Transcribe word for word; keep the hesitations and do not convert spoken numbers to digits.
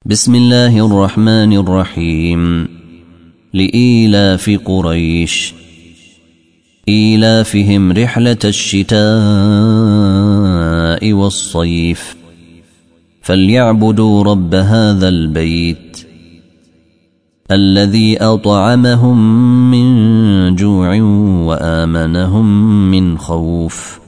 بسم الله الرحمن الرحيم. لإيلاف قريش إيلافهم رحلة الشتاء والصيف فليعبدوا رب هذا البيت الذي أطعمهم من جوع وآمنهم من خوف.